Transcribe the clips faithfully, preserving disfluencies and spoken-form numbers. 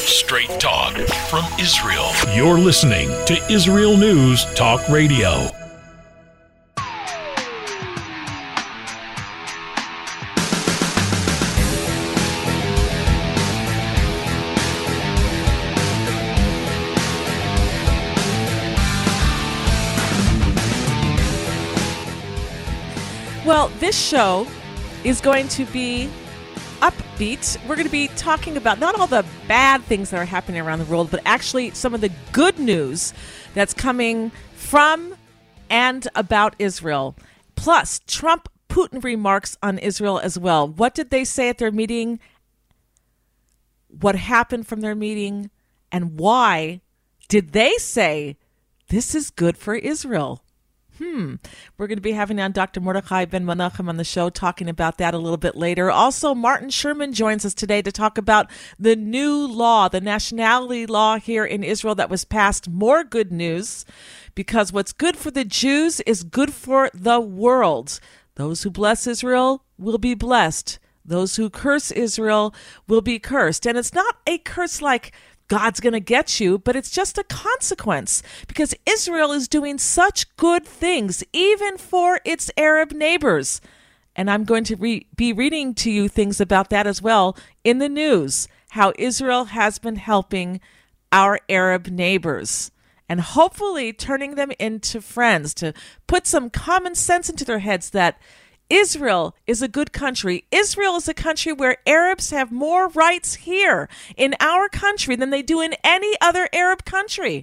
Straight talk from Israel. You're listening to Israel News Talk Radio. Well, this show is going to be upbeat. We're going to be talking about not all the bad things that are happening around the world, but actually some of the good news that's coming from and about Israel. Plus, Trump-Putin remarks on Israel as well. What did they say at their meeting? What happened from their meeting? And why did they say this is good for Israel? Hmm. We're going to be having on Doctor Mordechai Ben Menachem on the show, talking about that a little bit later. Also, Martin Sherman joins us today to talk about the new law, the nationality law here in Israel that was passed. More good news, because what's good for the Jews is good for the world. Those who bless Israel will be blessed. Those who curse Israel will be cursed. And it's not a curse like God's going to get you, but it's just a consequence because Israel is doing such good things, even for its Arab neighbors. And I'm going to re- be reading to you things about that as well in the news, how Israel has been helping our Arab neighbors and hopefully turning them into friends, to put some common sense into their heads that Israel is a good country. Israel is a country where Arabs have more rights here in our country than they do in any other Arab country.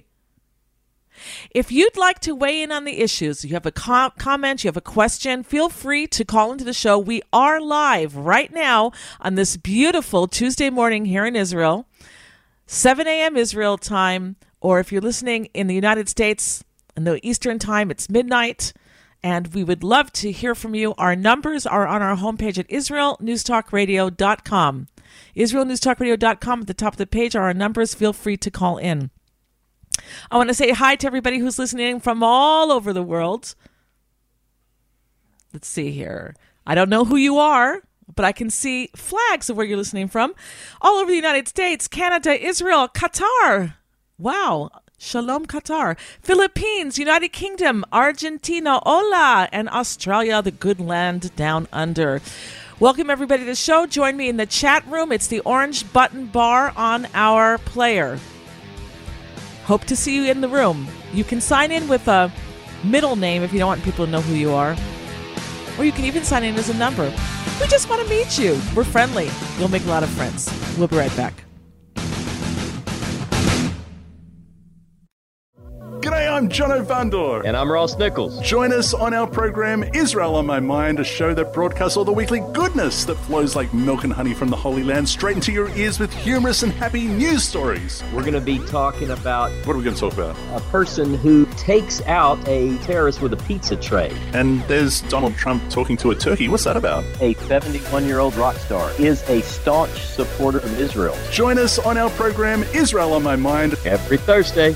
If you'd like to weigh in on the issues, you have a com- comment, you have a question, feel free to call into the show. We are live right now on this beautiful Tuesday morning here in Israel, seven a.m. Israel time, or if you're listening in the United States in the Eastern time, it's midnight. And we would love to hear from you. Our numbers are on our homepage at israel news talk radio dot com. israel news talk radio dot com. At the top of the page are our numbers. Feel free to call in. I want to say hi to everybody who's listening from all over the world. Let's see here. I don't know who you are, but I can see flags of where you're listening from. All over the United States, Canada, Israel, Qatar. Wow. Shalom, Qatar, Philippines, United Kingdom, Argentina, hola, and Australia, the good land down under. Welcome, everybody, to the show. Join me in the chat room. It's the orange button bar on our player. Hope to see you in the room. You can sign in with a middle name if you don't want people to know who you are. Or you can even sign in as a number. We just want to meet you. We're friendly. You'll make a lot of friends. We'll be right back. G'day, I'm Jono Vandor. And I'm Ross Nichols. Join us on our program, Israel on My Mind, a show that broadcasts all the weekly goodness that flows like milk and honey from the Holy Land straight into your ears with humorous and happy news stories. We're going to be talking about... What are we going to talk about? A person who takes out a terrorist with a pizza tray. And there's Donald Trump talking to a turkey. What's that about? A seventy-one-year-old rock star is a staunch supporter of Israel. Join us on our program, Israel on My Mind. Every Thursday.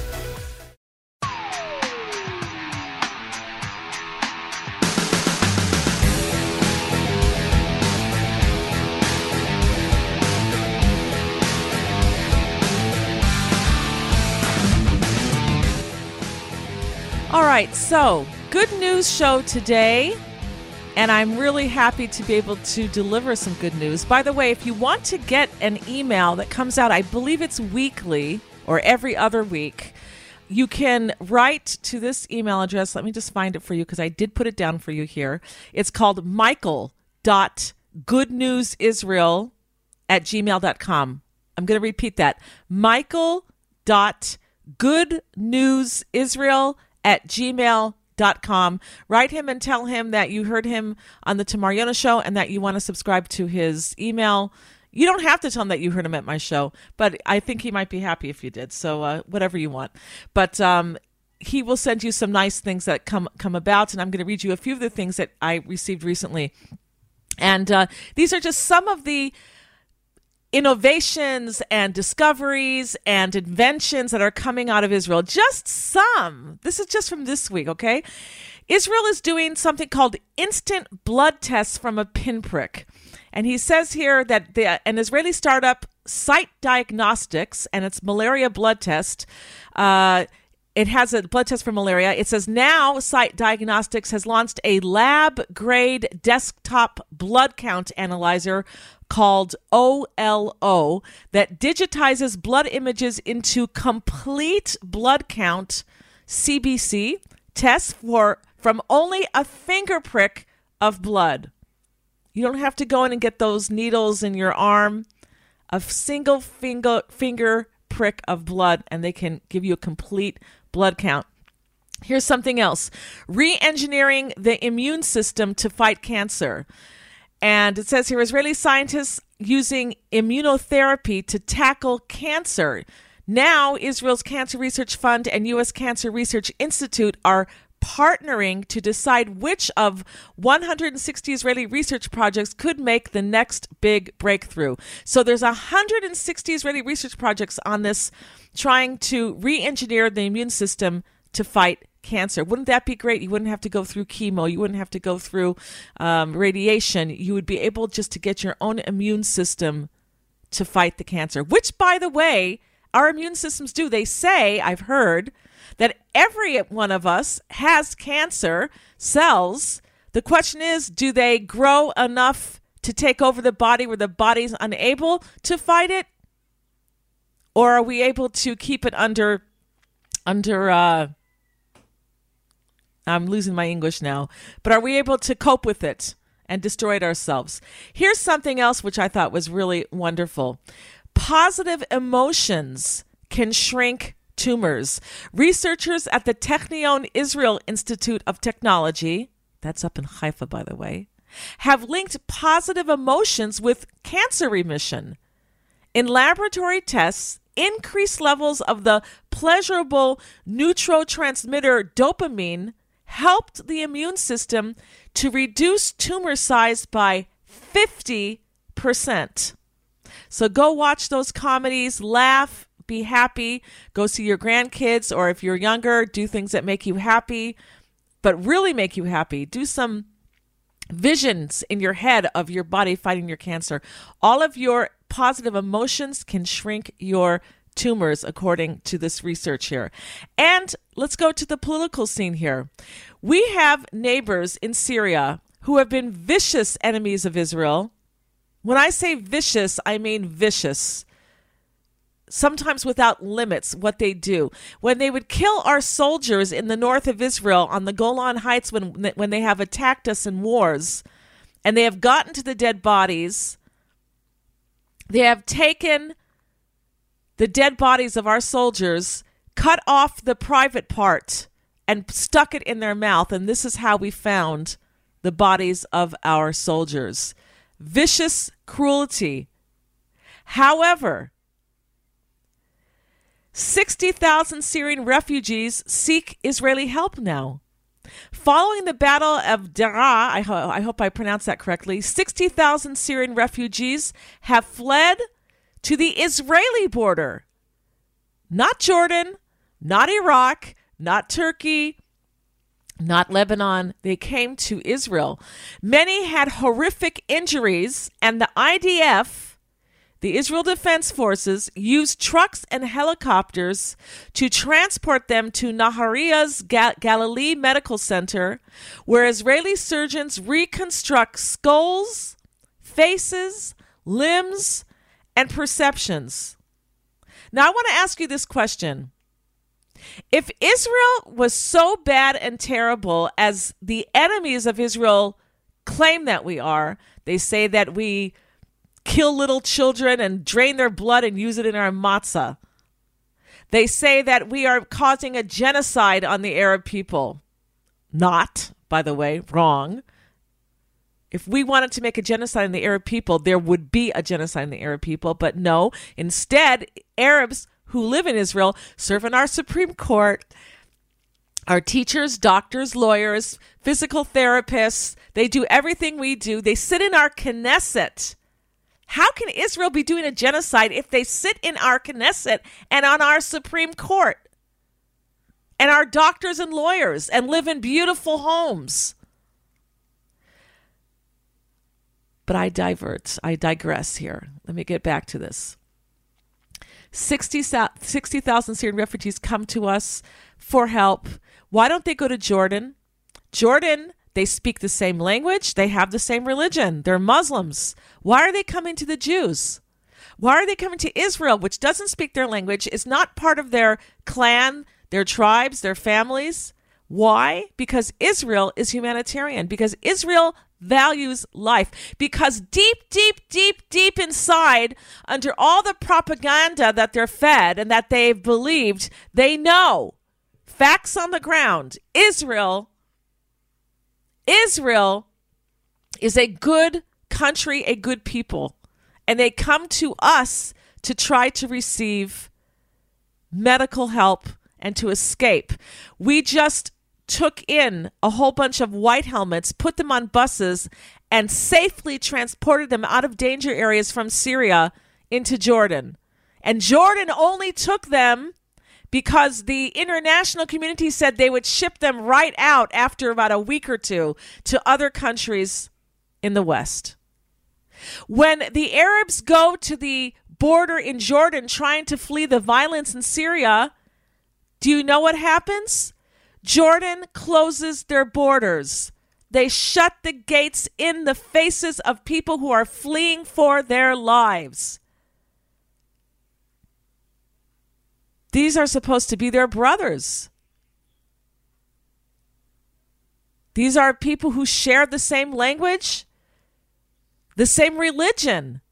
All right, so good news show today, and I'm really happy to be able to deliver some good news. By the way, if you want to get an email that comes out, I believe it's weekly or every other week, you can write to this email address. Let me just find it for you because I did put it down for you here. It's called michael dot goodnewsisrael at gmail dot com. I'm going to repeat that. michael dot goodnewsisrael at gmail dot com. Write him and tell him that you heard him on the Tamar Yona show and that you want to subscribe to his email. You don't have to tell him that you heard him at my show, but I think he might be happy if you did. So uh, whatever you want. But um, he will send you some nice things that come, come about, and I'm going to read you a few of the things that I received recently. And uh, these are just some of the innovations and discoveries and inventions that are coming out of Israel. Just some. This is just from this week, okay? Israel is doing something called instant blood tests from a pinprick. And he says here that the, an Israeli startup Sight Diagnostics and its malaria blood test. Uh, it has a blood test for malaria. It says now Sight Diagnostics has launched a lab-grade desktop blood count analyzer called O L O that digitizes blood images into complete blood count C B C tests for from only a finger prick of blood. You don't have to go in and get those needles in your arm. A single finger finger prick of blood, and they can give you a complete blood count. Here's something else. Re-engineering the immune system to fight cancer. And it says here, Israeli scientists using immunotherapy to tackle cancer. Now, Israel's Cancer Research Fund and U S Cancer Research Institute are partnering to decide which of one hundred sixty Israeli research projects could make the next big breakthrough. So there's one hundred sixty Israeli research projects on this, trying to re-engineer the immune system to fight cancer. Wouldn't that be great? You wouldn't have to go through chemo. You wouldn't have to go through um, radiation. You would be able just to get your own immune system to fight the cancer, which, by the way, our immune systems do. They say, I've heard, that every one of us has cancer cells. The question is, do they grow enough to take over the body where the body's unable to fight it? Or are we able to keep it under, under, uh, I'm losing my English now, but are we able to cope with it and destroy it ourselves? Here's something else which I thought was really wonderful. Positive emotions can shrink tumors. Researchers at the Technion Israel Institute of Technology, that's up in Haifa, by the way, have linked positive emotions with cancer remission. In laboratory tests, increased levels of the pleasurable neurotransmitter dopamine helped the immune system to reduce tumor size by fifty percent. So go watch those comedies, laugh, be happy, go see your grandkids, or if you're younger, do things that make you happy, but really make you happy. Do some visions in your head of your body fighting your cancer. All of your positive emotions can shrink your tumors, according to this research here. And let's go to the political scene here. We have neighbors in Syria who have been vicious enemies of Israel. When I say vicious, I mean vicious. Sometimes without limits, what they do. When they would kill our soldiers in the north of Israel on the Golan Heights when, when they have attacked us in wars, and they have gotten to the dead bodies, they have taken the dead bodies of our soldiers, cut off the private part, and stuck it in their mouth. And this is how we found the bodies of our soldiers. Vicious cruelty. However, sixty thousand Syrian refugees seek Israeli help now. Following the Battle of Daraa, I, ho- I hope I pronounced that correctly, sixty thousand Syrian refugees have fled to the Israeli border. Not Jordan, not Iraq, not Turkey, not Lebanon. They came to Israel. Many had horrific injuries, and the I D F, the Israel Defense Forces, used trucks and helicopters to transport them to Nahariya's Ga- Galilee Medical Center, where Israeli surgeons reconstruct skulls, faces, limbs, and perceptions. Now, I want to ask you this question. If Israel was so bad and terrible as the enemies of Israel claim that we are, they say that we kill little children and drain their blood and use it in our matzah. They say that we are causing a genocide on the Arab people. Not, by the way, wrong. If we wanted to make a genocide on the Arab people, there would be a genocide on the Arab people. But no, instead, Arabs who live in Israel serve in our Supreme Court, our teachers, doctors, lawyers, physical therapists. They do everything we do. They sit in our Knesset. How can Israel be doing a genocide if they sit in our Knesset and on our Supreme Court and our doctors and lawyers and live in beautiful homes? But I divert. I digress here. Let me get back to this. sixty thousand Syrian refugees come to us for help. Why don't they go to Jordan? Jordan, they speak the same language. They have the same religion. They're Muslims. Why are they coming to the Jews? Why are they coming to Israel, which doesn't speak their language, is not part of their clan, their tribes, their families? Why? Because Israel is humanitarian, because Israel values life, because deep, deep, deep, deep inside, under all the propaganda that they're fed and that they've believed, they know, facts on the ground, Israel, Israel is a good country, a good people. And they come to us to try to receive medical help and to escape. We just took in a whole bunch of white helmets, put them on buses, and safely transported them out of danger areas from Syria into Jordan. And Jordan only took them because the international community said they would ship them right out after about a week or two to other countries in the West. When the Arabs go to the border in Jordan trying to flee the violence in Syria, do you know what happens? Jordan closes their borders. They shut the gates in the faces of people who are fleeing for their lives. These are supposed to be their brothers. These are people who share the same language, the same religion.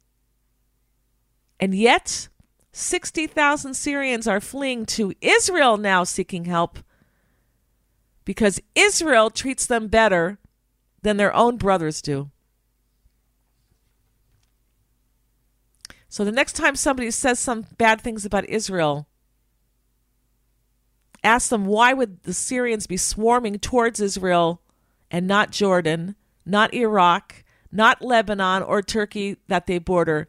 And yet, sixty thousand Syrians are fleeing to Israel now seeking help because Israel treats them better than their own brothers do. So the next time somebody says some bad things about Israel, ask them, why would the Syrians be swarming towards Israel and not Jordan, not Iraq, not Lebanon or Turkey that they border?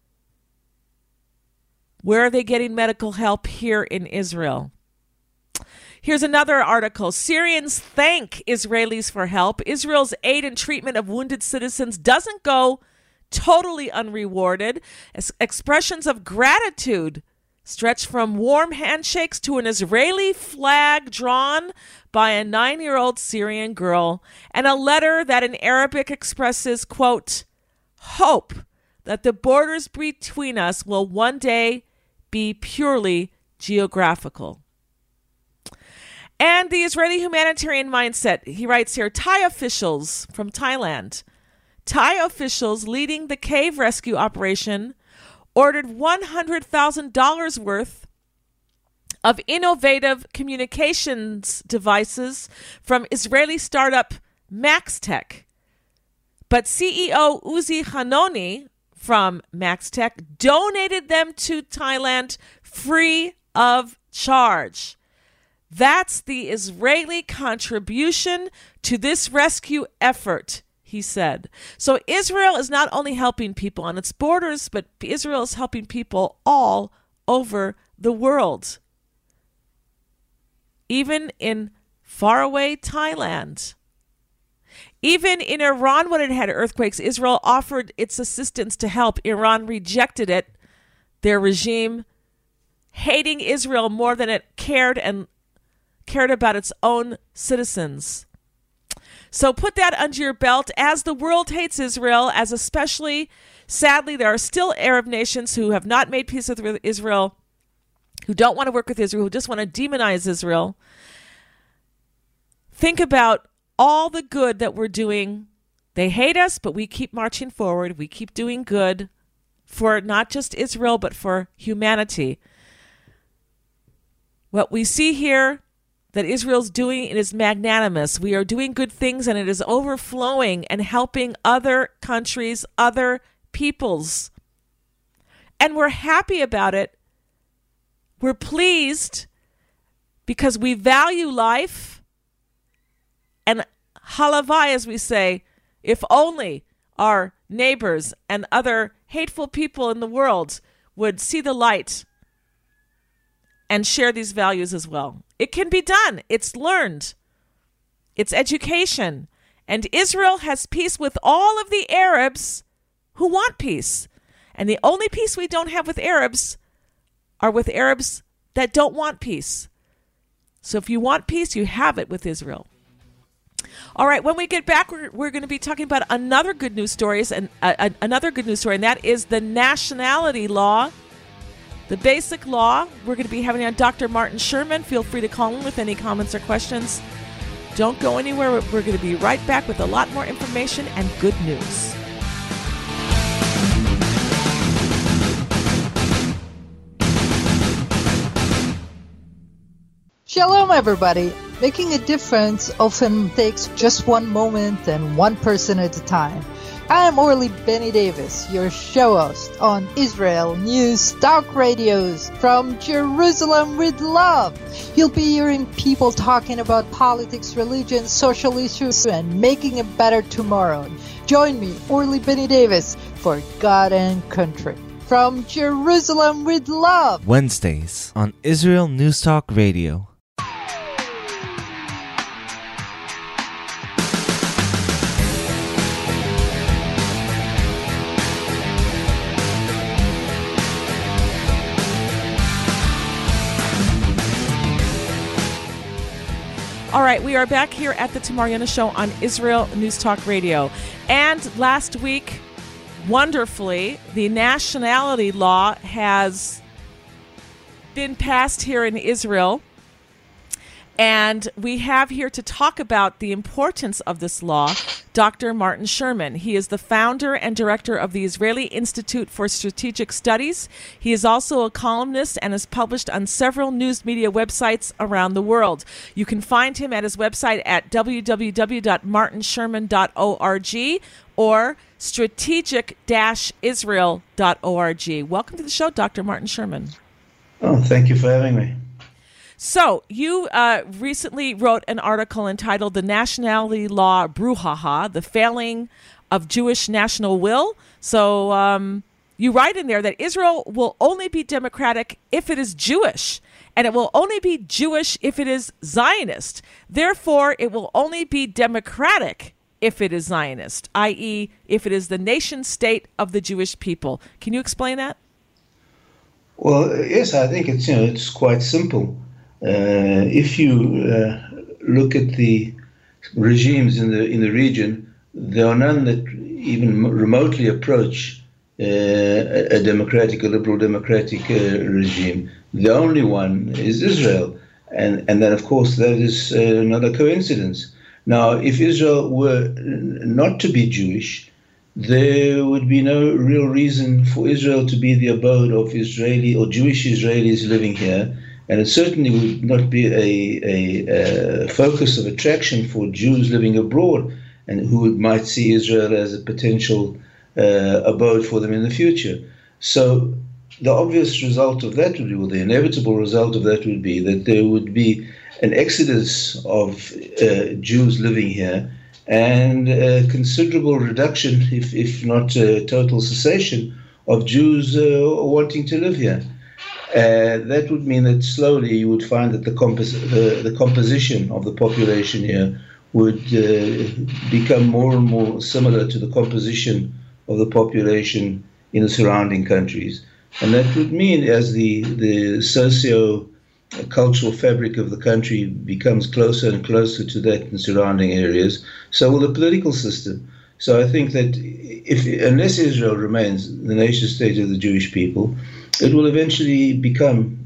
Where are they getting medical help? Here in Israel. Here's another article. Syrians thank Israelis for help. Israel's aid and treatment of wounded citizens doesn't go totally unrewarded. As expressions of gratitude stretch from warm handshakes to an Israeli flag drawn by a nine-year-old Syrian girl and a letter that in Arabic expresses, quote, hope that the borders between us will one day be purely geographical. And the Israeli humanitarian mindset, he writes here, Thai officials from Thailand, Thai officials leading the cave rescue operation ordered one hundred thousand dollars worth of innovative communications devices from Israeli startup MaxTech. But C E O Uzi Hanoni from MaxTech donated them to Thailand free of charge. That's the Israeli contribution to this rescue effort, he said. So Israel is not only helping people on its borders, but Israel is helping people all over the world. Even in faraway Thailand. Even in Iran, when it had earthquakes, Israel offered its assistance to help. Iran rejected it, their regime, hating Israel more than it cared and cared about its own citizens. So put that under your belt. As the world hates Israel, as especially, sadly, there are still Arab nations who have not made peace with Israel, who don't want to work with Israel, who just want to demonize Israel. Think about all the good that we're doing. They hate us, but we keep marching forward. We keep doing good for not just Israel, but for humanity. What we see here that Israel's doing, it is magnanimous. We are doing good things, and it is overflowing and helping other countries, other peoples. And we're happy about it. We're pleased because we value life. And halavai, as we say, if only our neighbors and other hateful people in the world would see the light and share these values as well. It can be done. It's learned. It's education. And Israel has peace with all of the Arabs who want peace. And the only peace we don't have with Arabs are with Arabs that don't want peace. So if you want peace, you have it with Israel. All right, when we get back, we're, we're going to be talking about another good news stories and uh, another good news story, and that is the nationality law, the basic law. We're going to be having on Doctor Martin Sherman. Feel free to call in with any comments or questions. Don't go anywhere. We're going to be right back with a lot more information and good news. Shalom, everybody. Making a difference often takes just one moment and one person at a time. I am Orly Benny Davis, your show host on Israel News Talk Radios from Jerusalem with Love. You'll be hearing people talking about politics, religion, social issues, and making a better tomorrow. Join me, Orly Benny Davis, for God and Country. From Jerusalem with Love. Wednesdays on Israel News Talk Radio. All right, we are back here at the Tamar Yona Show on Israel News Talk Radio. And last week, wonderfully, the nationality law has been passed here in Israel. And we have here to talk about the importance of this law, Doctor Martin Sherman. He is the founder and director of the Israeli Institute for Strategic Studies. He is also a columnist and has published on several news media websites around the world. You can find him at his website at w w w dot martin sherman dot org or strategic dash israel dot org. Welcome to the show, Doctor Martin Sherman. Oh, thank you for having me. So, you uh, recently wrote an article entitled The Nationality Law Brouhaha, The Failing of Jewish National Will. So, um, you write in there that Israel will only be democratic if it is Jewish, and it will only be Jewish if it is Zionist. Therefore, it will only be democratic if it is Zionist, that is, if it is the nation state of the Jewish people. Can you explain that? Well, yes, I think it's, you know, it's quite simple. Uh, if you uh, look at the regimes in the in the region, there are none that even remotely approach uh, a democratic, a liberal democratic uh, regime. The only one is Israel, and and then of course that is uh, another coincidence. Now, if Israel were not to be Jewish, there would be no real reason for Israel to be the abode of Israeli or Jewish Israelis living here. And it certainly would not be a, a, a focus of attraction for Jews living abroad and who might see Israel as a potential uh, abode for them in the future. So the obvious result of that would be, well, the inevitable result of that would be that there would be an exodus of uh, Jews living here and a considerable reduction, if, if not a total cessation, of Jews uh, wanting to live here. Uh, that would mean that slowly you would find that the, compos- the, the composition of the population here would uh, become more and more similar to the composition of the population in the surrounding countries. And that would mean, as the, the socio-cultural fabric of the country becomes closer and closer to that in surrounding areas, so will the political system. So I think that if unless Israel remains the nation state of the Jewish people, it will eventually become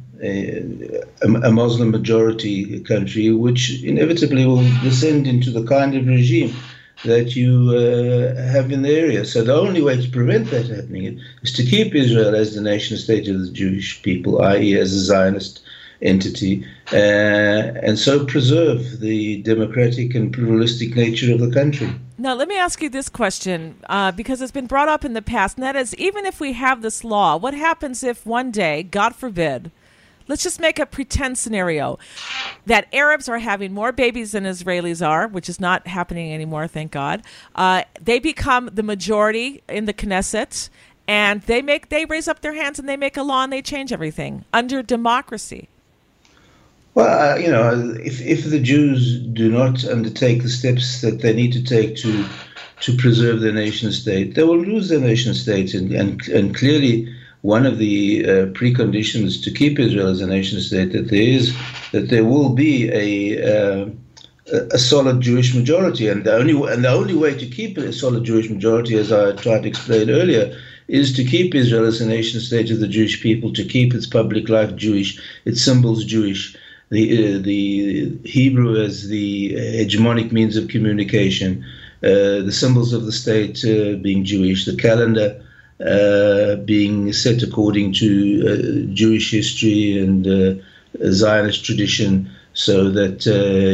a, a Muslim majority country, which inevitably will descend into the kind of regime that you uh, have in the area. So the only way to prevent that happening is to keep Israel as the nation state of the Jewish people, that is as a Zionist entity, uh, and so preserve the democratic and pluralistic nature of the country. Now, let me ask you this question, uh, because it's been brought up in the past, and that is, even if we have this law, what happens if one day, God forbid, let's just make a pretend scenario, that Arabs are having more babies than Israelis are, which is not happening anymore, thank God. Uh, they become the majority in the Knesset, and they make they raise up their hands and they make a law and they change everything under democracy. Well, uh, you know, if if the Jews do not undertake the steps that they need to take to to preserve their nation state, they will lose their nation state, and and, and clearly one of the uh, preconditions to keep Israel as a nation state that there is that there will be a uh, a solid Jewish majority, and the only and the only way to keep a solid Jewish majority, as I tried to explain earlier, is to keep Israel as a nation state of the Jewish people, to keep its public life Jewish, its symbols Jewish, the uh, the Hebrew as the hegemonic means of communication, uh, the symbols of the state uh, being Jewish, the calendar uh, being set according to uh, Jewish history and uh, Zionist tradition, so that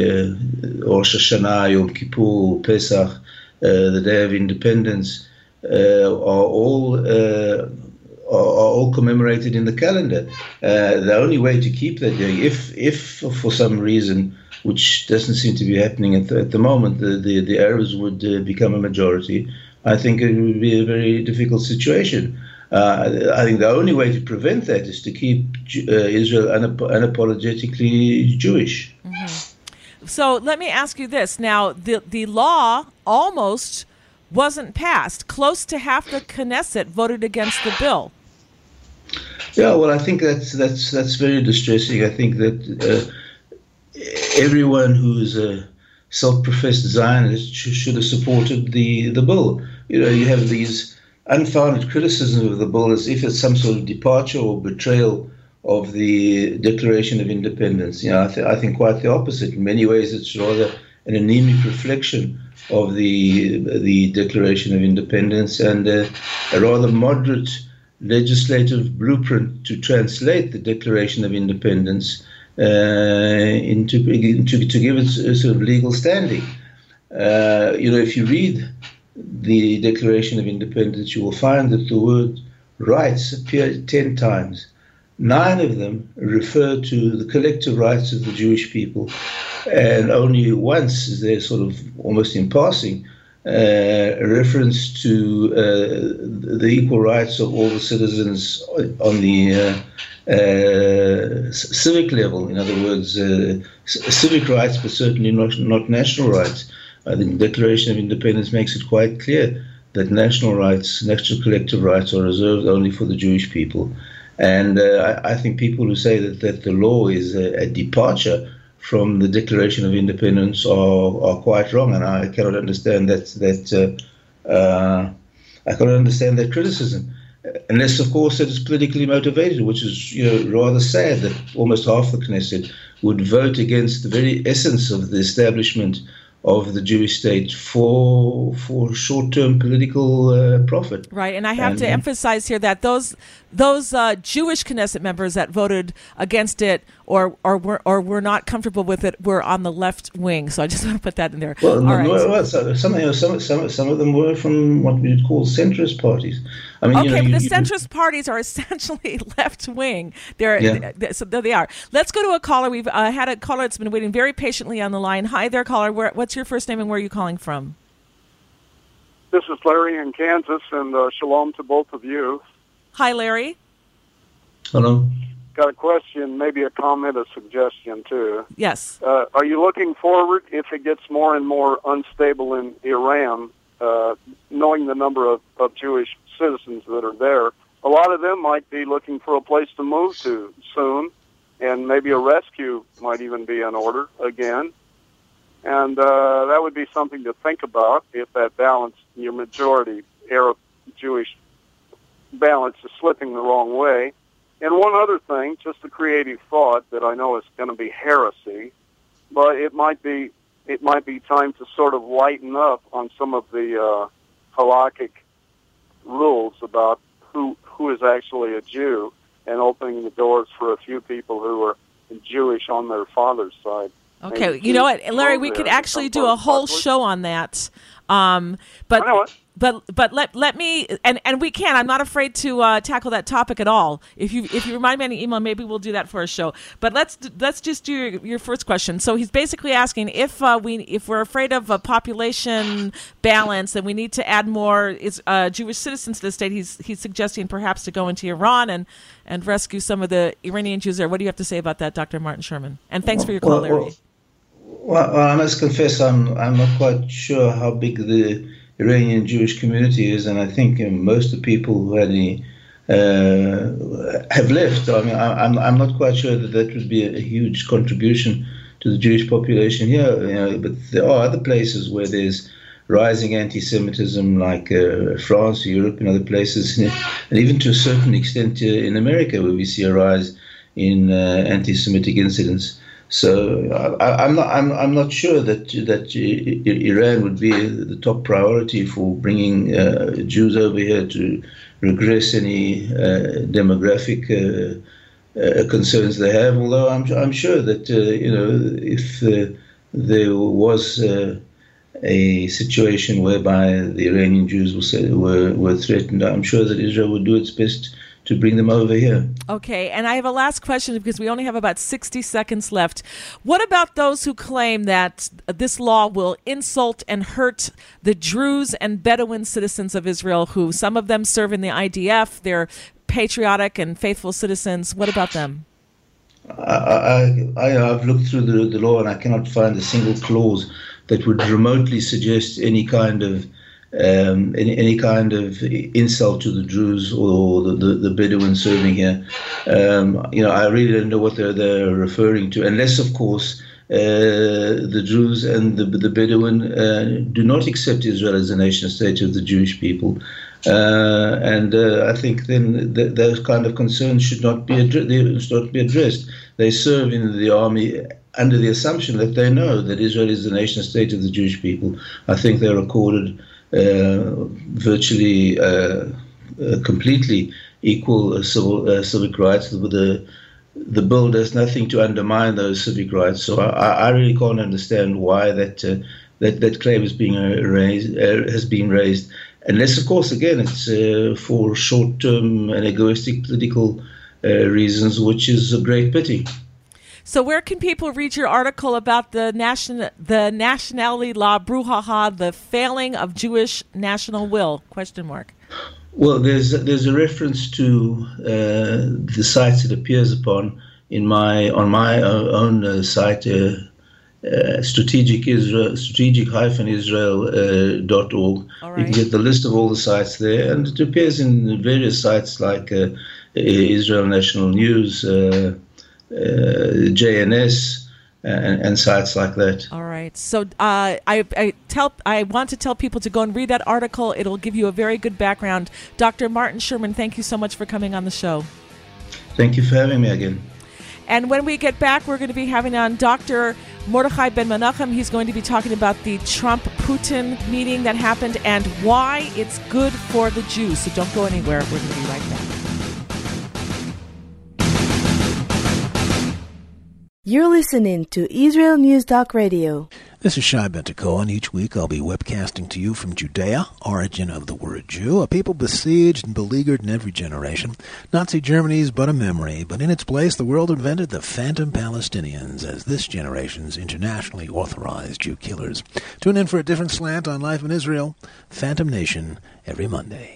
uh, Rosh Hashanah, Yom Kippur, Pesach, uh, the Day of Independence, uh, are all uh, are, are all commemorated in the calendar. Uh, the only way to keep that going, if if for some reason, which doesn't seem to be happening at the, at the moment, the, the, the Arabs would uh, become a majority, I think it would be a very difficult situation. Uh, I think the only way to prevent that is to keep uh, Israel unap- unapologetically Jewish. Mm-hmm. So let me ask you this. Now, the, the law almost wasn't passed. Close to half the Knesset voted against the bill. Yeah, well, I think that's that's that's very distressing. I think that uh, everyone who is a self-professed Zionist sh- should have supported the, the bill. You know, you have these unfounded criticism of the bill as if it's some sort of departure or betrayal of the Declaration of Independence. You know, I, th- I think quite the opposite. In many ways, it's rather an anemic reflection of the the Declaration of Independence and uh, a rather moderate legislative blueprint to translate the Declaration of Independence uh, into, into to give it a sort of legal standing. Uh, you know, if you read the Declaration of Independence, you will find that the word rights appear ten times. Nine of them refer to the collective rights of the Jewish people, and only once is there, sort of almost in passing, uh, a reference to uh, the equal rights of all the citizens on the uh, uh, civic level. In other words, uh, civic rights, but certainly not, not national rights. I think the Declaration of Independence makes it quite clear that national rights, national collective rights, are reserved only for the Jewish people. And uh, I, I think people who say that, that the law is a, a departure from the Declaration of Independence are, are quite wrong, and I cannot understand that. That uh, uh, I cannot understand that criticism, unless, of course, it is politically motivated, which is, you know, rather sad that almost half the Knesset would vote against the very essence of the establishment of the Jewish state for for short-term political uh, profit. Right, and I have and, to emphasize here that those those uh, Jewish Knesset members that voted against it or or were or were not comfortable with it were on the left wing. So I just want to put that in there. Well, All right. well, well so some, you know, some some some of them were from what we would call centrist parties. I mean, okay, you know, but you, the centrist you, parties are essentially left wing. They're yeah. they, so there they are. Let's go to a caller. We've uh, had a caller that's been waiting very patiently on the line. Hi there, caller. Where, what's your first name and where are you calling from? This is Larry in Kansas, and uh, shalom to both of you. Hi, Larry. Hello. Got a question, maybe a comment, a suggestion, too. Yes. Uh, are you looking forward, if it gets more and more unstable in Iran, uh, knowing the number of, of Jewish citizens that are there, a lot of them might be looking for a place to move to soon, and maybe a rescue might even be in order again. And uh, that would be something to think about if that balance, your majority Arab-Jewish balance is slipping the wrong way. And one other thing, just a creative thought that I know is going to be heresy, but it might be it might be time to sort of lighten up on some of the uh, halakhic rules about who who is actually a Jew and opening the doors for a few people who are Jewish on their father's side. Okay, Maybe you know what, Larry, we could actually do a whole show on that. Um, but but but let let me and, and we can. I'm not afraid to uh, tackle that topic at all. If you if you remind me on an email, maybe we'll do that for a show. But let's let's just do your, your first question. So he's basically asking if uh, we if we're afraid of a population balance and we need to add more is uh, Jewish citizens to the state. He's he's suggesting perhaps to go into Iran and, and rescue some of the Iranian Jews there. What do you have to say about that, Doctor Martin Sherman? And thanks for your call, Larry. Well, well, Well, well, I must confess I'm I'm not quite sure how big the Iranian Jewish community is, and I think uh, most of the people who had any uh, have left. I mean, I, I'm I'm not quite sure that that would be a, a huge contribution to the Jewish population here. You know, but there are other places where there's rising anti-Semitism, like uh, France, Europe, and other places, and even to a certain extent uh, in America, where we see a rise in uh, anti-Semitic incidents. So I, I'm not I'm I'm not sure that that Iran would be the top priority for bringing uh, Jews over here to regress any uh, demographic uh, uh, concerns they have. Although I'm I'm sure that uh, you know if uh, there was uh, a situation whereby the Iranian Jews were, say, were were threatened, I'm sure that Israel would do its best to bring them over here. Okay, and I have a last question because we only have about sixty seconds left. What about those who claim that this law will insult and hurt the Druze and Bedouin citizens of Israel, who some of them serve in the I D F, they're patriotic and faithful citizens? What about them? I, I, I've looked through the, the law and I cannot find a single clause that would remotely suggest any kind of um, any, any kind of insult to the Druze or the, the, the Bedouins serving here. Um, you know, I really don't know what they're, they're referring to, unless, of course, uh, the Druze and the, the Bedouin uh, do not accept Israel as a nation state of the Jewish people. Uh, and uh, I think then th- those kind of concerns should not be addre- they should not be addressed. They serve in the army under the assumption that they know that Israel is the nation state of the Jewish people. I think they're accorded uh, virtually uh, uh, completely equal uh, civil uh, civic rights. The the bill does nothing to undermine those civic rights. So I, I really can't understand why that uh, that that claim is being uh, raised uh, has been raised. Unless, of course, again, it's uh, for short-term and egoistic political uh, reasons, which is a great pity. So where can people read your article about the nation, the nationality law, brouhaha, the failing of Jewish national will? Question mark. Well, there's there's a reference to uh, the sites it appears upon in my on my own uh, site. Uh, Uh, strategic Israel, strategic Israel uh, dot org. Right. You can get the list of all the sites there, and it appears in various sites like uh, Israel National News, uh, uh, J N S, and, and sites like that. All right. So uh, I, I tell I want to tell people to go and read that article. It'll give you a very good background. Doctor Martin Sherman, thank you so much for coming on the show. Thank you for having me again. And when we get back, we're going to be having on Doctor Mordechai Ben Menachem. He's going to be talking about the Trump-Putin meeting that happened and why it's good for the Jews. So don't go anywhere. We're going to be right back. You're listening to Israel News Talk Radio. This is Shai Ben-Tekoa. Each week I'll be webcasting to you from Judea, origin of the word Jew, a people besieged and beleaguered in every generation. Nazi Germany's but a memory, but in its place the world invented the phantom Palestinians as this generation's internationally authorized Jew killers. Tune in for a different slant on life in Israel, Phantom Nation, every Monday.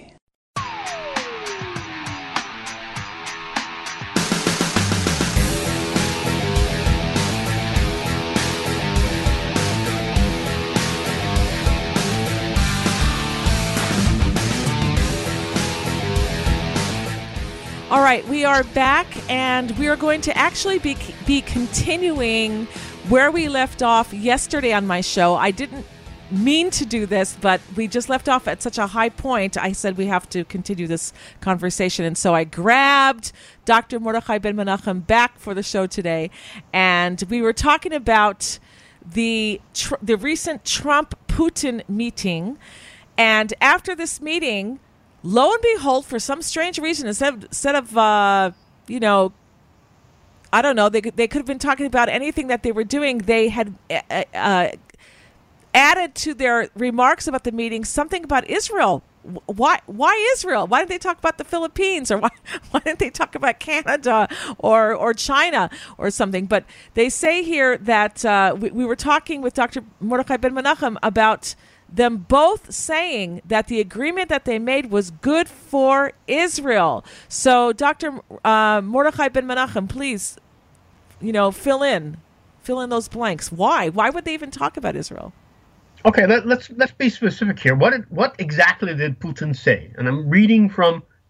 All right, we are back, and we are going to actually be be continuing where we left off yesterday on my show. I didn't mean to do this, but we just left off at such a high point. I said we have to continue this conversation, and so I grabbed Doctor Mordechai Ben Menachem back for the show today, and we were talking about the tr- the recent Trump-Putin meeting, and after this meeting, lo and behold, for some strange reason, instead of, instead of uh, you know, I don't know, they they could have been talking about anything that they were doing. They had uh, uh, added to their remarks about the meeting something about Israel. Why why Israel? Why didn't they talk about the Philippines, or why why didn't they talk about Canada or or China or something? But they say here that uh, we, we were talking with Doctor Mordechai Ben Menachem about them both saying that the agreement that they made was good for Israel. So, Doctor Uh, Mordechai Ben Menachem, please, you know, fill in, fill in those blanks. Why? Why would they even talk about Israel? Okay, let, let's let's be specific here. What did, what exactly did Putin say? And I'm reading from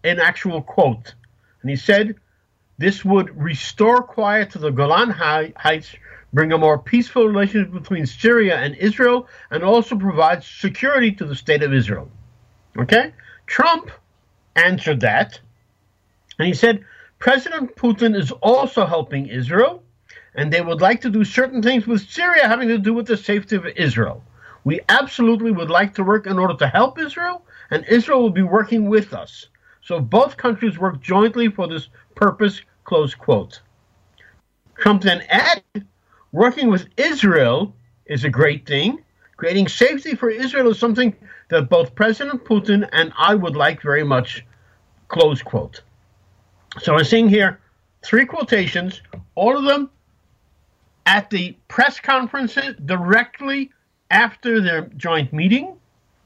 an actual quote. And he said, this would restore quiet to the Golan Heights, bring a more peaceful relationship between Syria and Israel, and also provide security to the state of Israel. Okay? Trump answered that, and he said, President Putin is also helping Israel, and they would like to do certain things with Syria having to do with the safety of Israel. We absolutely would like to work in order to help Israel, and Israel will be working with us. So both countries work jointly for this purpose, close quote. Trump then added, working with Israel is a great thing. Creating safety for Israel is something that both President Putin and I would like very much, close quote. So I'm seeing here three quotations, all of them at the press conferences directly after their joint meeting,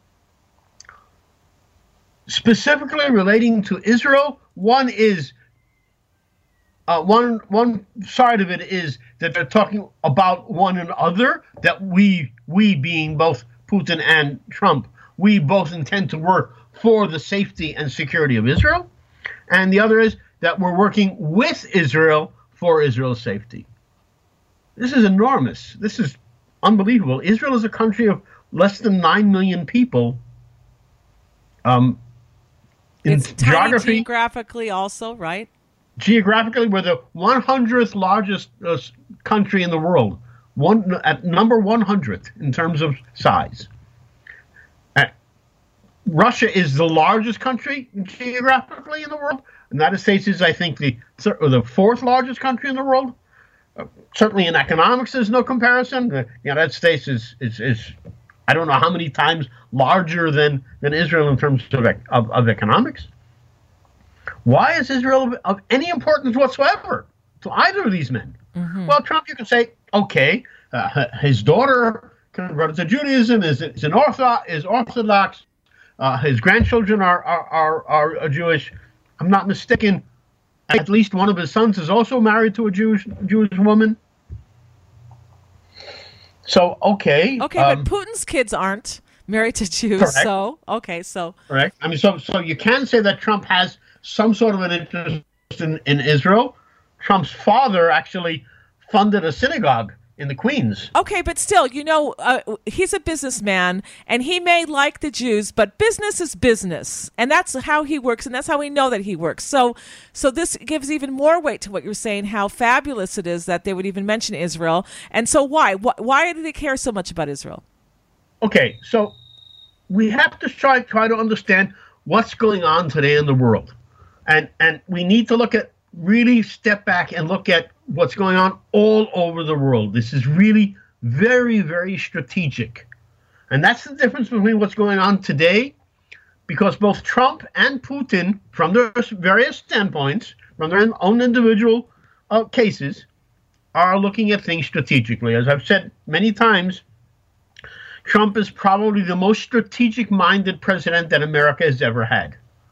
specifically relating to Israel. One is Uh, one one side of it is that they're talking about one another, that we, we being both Putin and Trump, we both intend to work for the safety and security of Israel. And the other is that we're working with Israel for Israel's safety. This is enormous. This is unbelievable. Israel is a country of less than nine million people. Um, in it's geography, tiny geographically also, right? Geographically, we're the one hundredth largest uh, country in the world, one at number one hundred in terms of size. Uh, Russia is the largest country geographically in the world. The United States is, I think, the th- or the fourth largest country in the world. Uh, certainly in economics, there's no comparison. The United States is, is, is I don't know how many times larger than, than Israel in terms of, of, of economics. Why is Israel of, of any importance whatsoever to either of these men? Mm-hmm. Well, Trump, you can say, okay, uh, his daughter converted to Judaism, is, is, an ortho, is Orthodox, uh, his grandchildren are, are, are, are Jewish. I'm not mistaken, at least one of his sons is also married to a Jewish Jewish woman. So, okay. Okay, um, but Putin's kids aren't married to Jews, correct. so, okay, so. Correct. I mean, so so you can say that Trump has some sort of an interest in, in Israel. Trump's father actually funded a synagogue in the Queens. Okay, but still, you know, uh, he's a businessman, and he may like the Jews, but business is business, and that's how he works, and that's how we know that he works. So, so this gives even more weight to what you're saying, how fabulous it is that they would even mention Israel. And so why? Why, why do they care so much about Israel? Okay, so we have to try, try to understand what's going on today in the world. And and we need to look at, really step back and look at what's going on all over the world. This is really very, very strategic. And that's the difference between what's going on today, because both Trump and Putin, from their various standpoints, from their own individual uh, cases, are looking at things strategically. As I've said many times, Trump is probably the most strategic-minded president that America has ever had.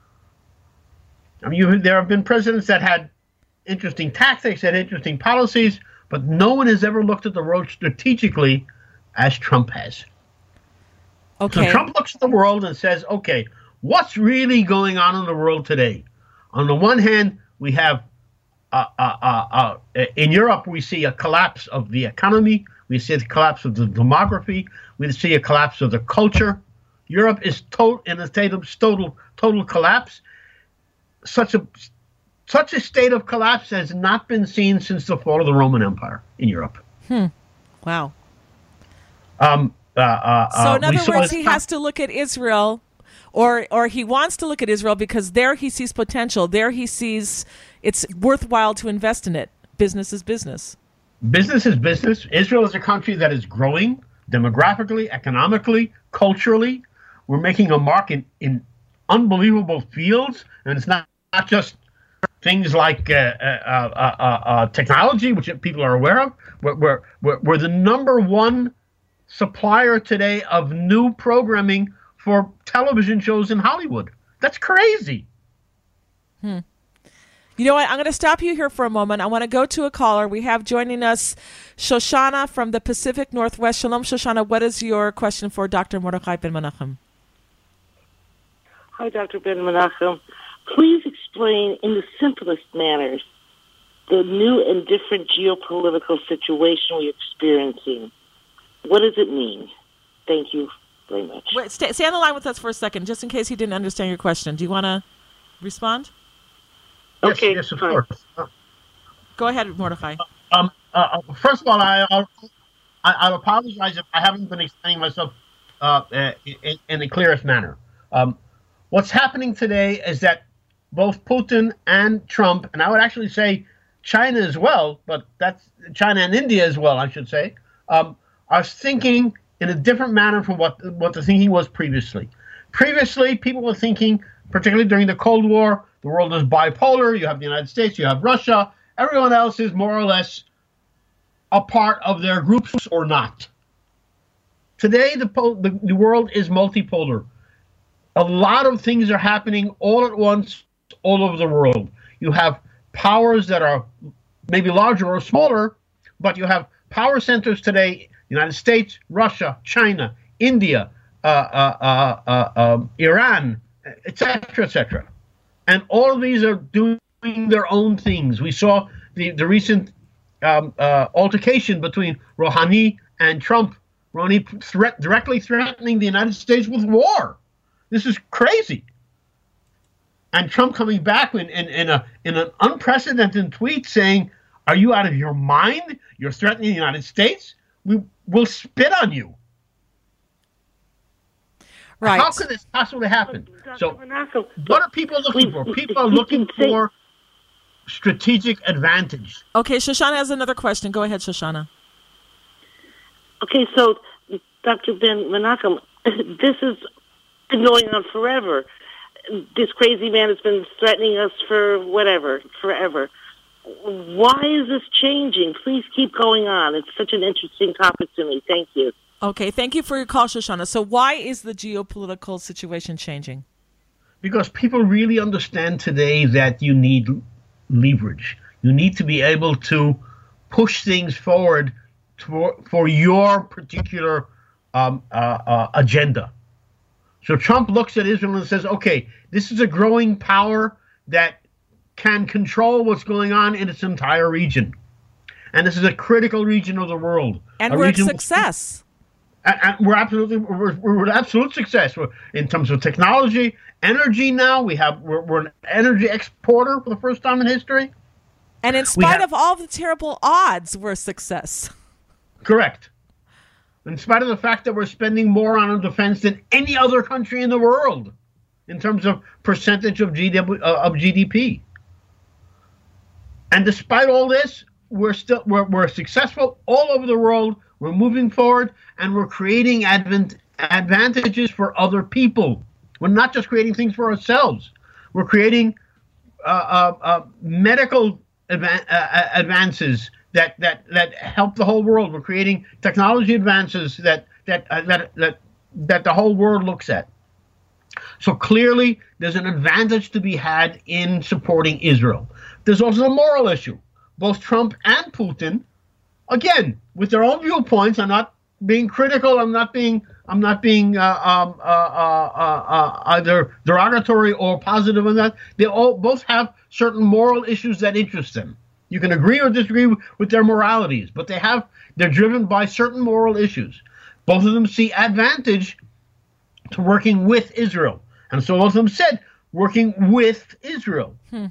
I mean, you, there have been presidents that had interesting tactics, had interesting policies, but no one has ever looked at the world strategically as Trump has. Okay. So Trump looks at the world and says, okay, what's really going on in the world today? On the one hand, we have, uh, uh, uh, uh, in Europe, we see a collapse of the economy. We see a collapse of the demography. We see a collapse of the culture. Europe is to- in a state of total, total collapse. Such a such a state of collapse has not been seen since the fall of the Roman Empire in Europe. Hmm. Wow. Um, uh, uh, so in uh, other words, he top- has to look at Israel, or or he wants to look at Israel because there he sees potential. There he sees it's worthwhile to invest in it. Business is business. Business is business. Israel is a country that is growing demographically, economically, culturally. We're making a mark in, in unbelievable fields, and it's not, not just things like uh, uh, uh, uh, uh, technology, which people are aware of. We're, we're, we're, we're the number one supplier today of new programming for television shows in Hollywood. That's crazy. Hmm. You know what? I'm going to stop you here for a moment. I want to go to a caller. We have joining us Shoshana from the Pacific Northwest. Shalom, Shoshana. What is your question for Doctor Mordechai Ben Menachem? Hi, Doctor Ben Menachem. Please explain in the simplest manners the new and different geopolitical situation we're experiencing. What does it mean? Thank you very much. Wait, stay, stay on the line with us for a second, just in case he didn't understand your question. Do you want to respond? Yes, Okay, yes, of fine. course. Uh, Go ahead, Mordechai. Um, uh, first of all, I, I'll, I, I'll apologize if I haven't been explaining myself uh, uh, in, in the clearest manner. Um, what's happening today is that both Putin and Trump, and I would actually say China as well, but that's China and India as well, I should say, um, are thinking in a different manner from what what the thinking was previously. Previously, people were thinking, particularly during the Cold War, the world is bipolar. You have the United States, you have Russia. Everyone else is more or less a part of their groups or not. Today, the, po- the, the world is multipolar. A lot of things are happening all at once all over the world. You have powers that are maybe larger or smaller, but you have power centers today, United States, Russia, China, India, uh, uh, uh, uh, um, Iran, et cetera, et cetera. And all of these are doing their own things. We saw the, the recent um, uh, altercation between Rouhani and Trump. Rouhani threat, directly threatening the United States with war. This is crazy. And Trump coming back in, in, in, a, in an unprecedented tweet saying, are you out of your mind? You're threatening the United States? We will spit on you. Right. How could this possibly happen? So, Monaco, what are people looking for? People are looking for strategic advantage. Okay, Shoshana has another question. Go ahead, Shoshana. Okay, so, Doctor Ben Menachem, this has been going on forever. This crazy man has been threatening us for whatever, forever. Why is this changing? Please keep going on. It's such an interesting topic to me. Thank you. Okay, thank you for your call, Shoshana. So why is the geopolitical situation changing? Because people really understand today that you need leverage. You need to be able to push things forward to, for your particular um, uh, uh, agenda. So Trump looks at Israel and says, okay, this is a growing power that can control what's going on in its entire region. And this is a critical region of the world. And a we're a region success. And, and we're absolutely we're, we're absolute success we're, in terms of technology, energy. Now we have we're, we're an energy exporter for the first time in history. And in spite have, of all the terrible odds, we're a success. Correct. In spite of the fact that we're spending more on defense than any other country in the world, in terms of percentage of G D P, uh, of G D P. And despite all this, we're still we're, we're successful all over the world. We're moving forward, and we're creating advent, advantages for other people. We're not just creating things for ourselves. We're creating uh, uh, uh, medical adva- uh, advances that, that that help the whole world. We're creating technology advances that that uh, that that that the whole world looks at. So clearly, there's an advantage to be had in supporting Israel. There's also a moral issue. Both Trump and Putin, again, with their own viewpoints, I'm not being critical. I'm not being. I'm not being uh, um, uh, uh, uh, uh, either derogatory or positive on that. They all both have certain moral issues that interest them. You can agree or disagree with their moralities, but they have. They're driven by certain moral issues. Both of them see advantage to working with Israel, and so both of them said working with Israel. Hmm.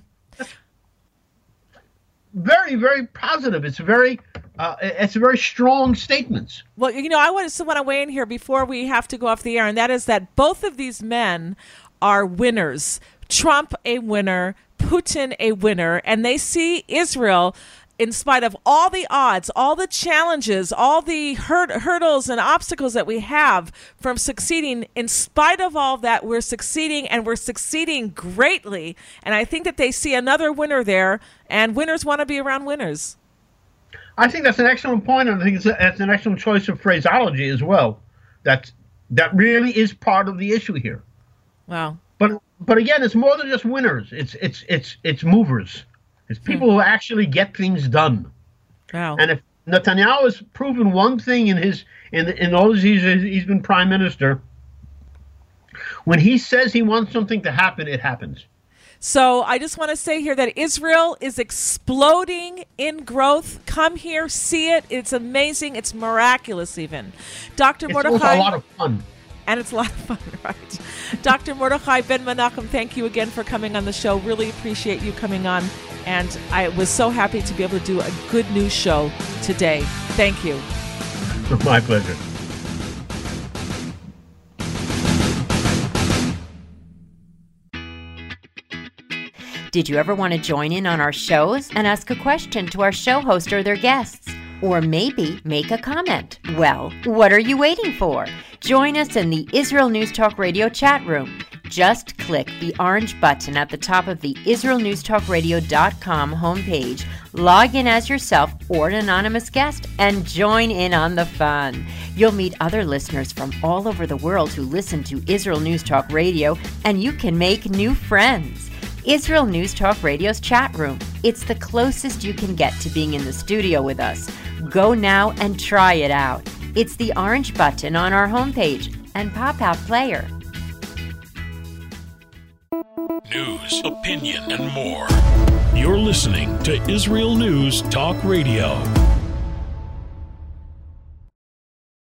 Very, very positive. It's very, uh, it's a very strong statements. Well, you know, I want to want to weigh in here before we have to go off the air, and that is that both of these men are winners. Trump a winner, Putin a winner, and they see Israel, in spite of all the odds, all the challenges, all the hurt, hurdles and obstacles that we have from succeeding, in spite of all that, we're succeeding, and we're succeeding greatly. And I think that they see another winner there, and winners want to be around winners. I think that's an excellent point, and I think it's, a, it's an excellent choice of phraseology as well. That that really is part of the issue here. Wow. But but again, it's more than just winners. It's it's it's it's movers. It's people who actually get things done. Wow. And if Netanyahu has proven one thing in his in in all these years he's been prime minister, when he says he wants something to happen, it happens. So I just want to say here that Israel is exploding in growth. Come here, see it. It's amazing. It's miraculous even. Doctor It's Mordechai. also a lot of fun. And it's a lot of fun, right? Doctor Mordechai Ben Menachem, thank you again for coming on the show. Really appreciate you coming on. And I was so happy to be able to do a good news show today. Thank you. My pleasure. Did you ever want to join in on our shows and ask a question to our show host or their guests? Or maybe make a comment? Well, what are you waiting for? Join us in the Israel News Talk Radio chat room. Just click the orange button at the top of the Israel News Talk Radio dot com homepage, log in as yourself or an anonymous guest, and join in on the fun. You'll meet other listeners from all over the world who listen to Israel News Talk Radio, and you can make new friends. Israel News Talk Radio's chat room. It's the closest you can get to being in the studio with us. Go now and try it out. It's the orange button on our homepage and pop-out player. News, opinion, and more. You're listening to Israel News Talk Radio.